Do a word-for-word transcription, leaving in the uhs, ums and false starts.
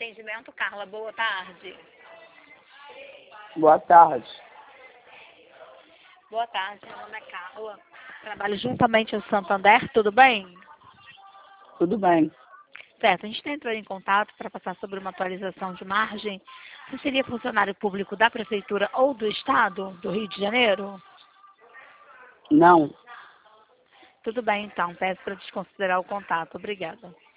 Atendimento, Carla, boa tarde. Boa tarde. Boa tarde, meu nome é Carla. Trabalho juntamente ao Santander, tudo bem? Tudo bem. Certo, a gente está entrando em contato para passar sobre uma atualização de margem. Você seria funcionário público da Prefeitura ou do Estado do Rio de Janeiro? Não. Tudo bem, então. Peço para desconsiderar o contato. Obrigada.